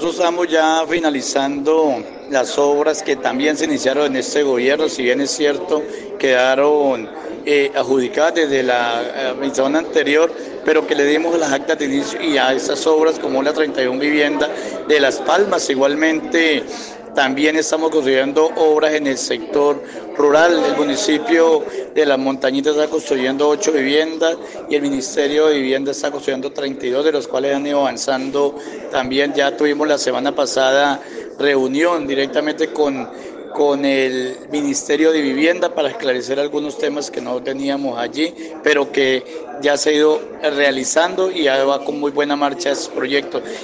nosotros estamos ya finalizando las obras que también se iniciaron en este gobierno, si bien es cierto, quedaron adjudicadas desde la administración anterior, pero que le dimos las actas de inicio y a estas obras como la 31 vivienda de Las Palmas. Igualmente también estamos construyendo obras en el sector rural. El municipio de Las Montañitas está construyendo 8 viviendas y el Ministerio de Vivienda está construyendo 32, de los cuales han ido avanzando. También ya tuvimos la semana pasada reunión directamente con el Ministerio de Vivienda para esclarecer algunos temas que no teníamos allí, pero que ya se ha ido realizando y ya va con muy buena marcha ese proyecto.